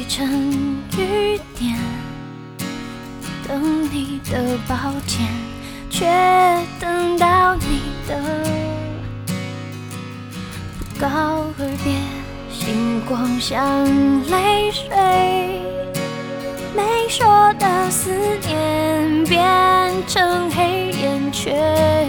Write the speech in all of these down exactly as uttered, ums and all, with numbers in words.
成雨点，等你的抱歉，却等到你的不告而别。星光像泪水，没说的思念变成黑眼圈。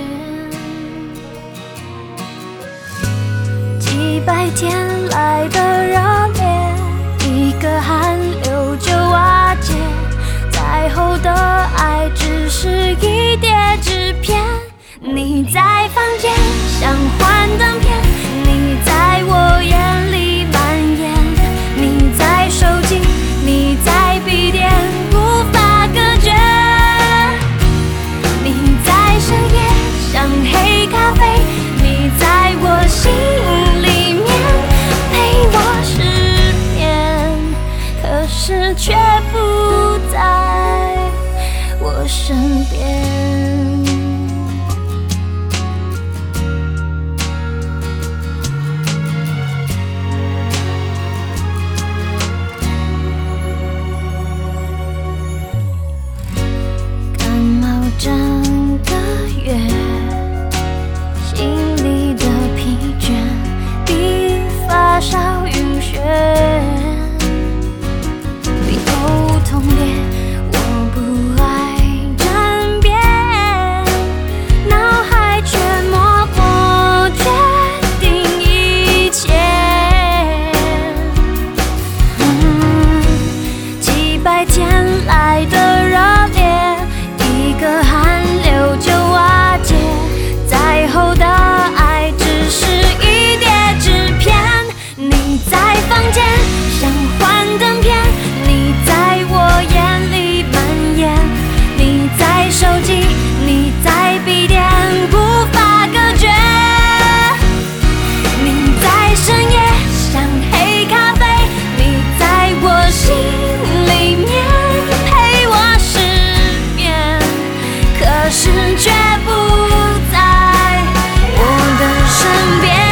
几百天来的热烈，一个寒流就瓦解。再后的爱只是一叠纸片，你在房间像幻灯片，你在我眼里蔓延，你在手机，你在笔电，无法隔绝。你在深夜像黑咖啡，你在我心里面陪我失眠，可是却不在我身边。整个月，心里的疲倦比发烧晕眩，比头痛烈。我不爱争辩，脑海却默默决定一切。嗯，几百天来的热烈，一个寒流就瓦解，再后的爱只是一叠纸片。你在房间像幻灯片，你在我眼里蔓延，你在手机，你在笔电，无法隔绝。你在深夜像黑咖啡，你在我心里面陪我失眠，可是却不在我的身边。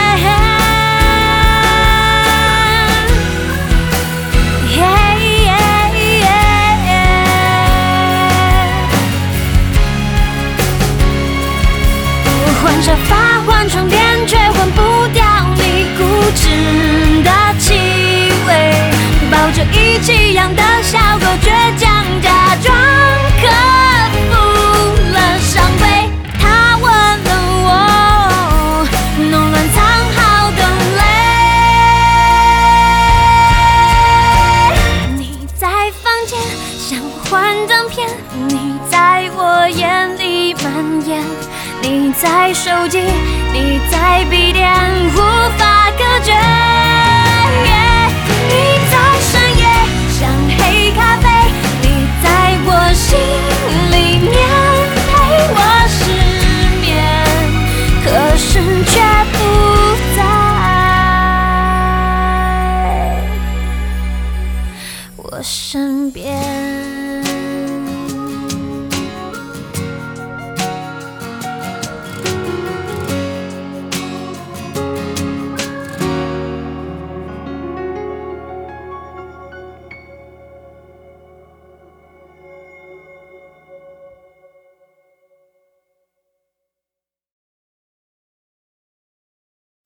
我换沙发换床垫，却换不掉你固执的气味，抱着一起养的小狗，倔强假装克服了伤悲。他吻了我，弄乱藏好的泪。你在房间像幻灯片，你在我眼里蔓延，你在手机，你在笔电，无法隔绝。你在深夜像黑咖啡，你在我心里面陪我失眠，可是却不在我身边。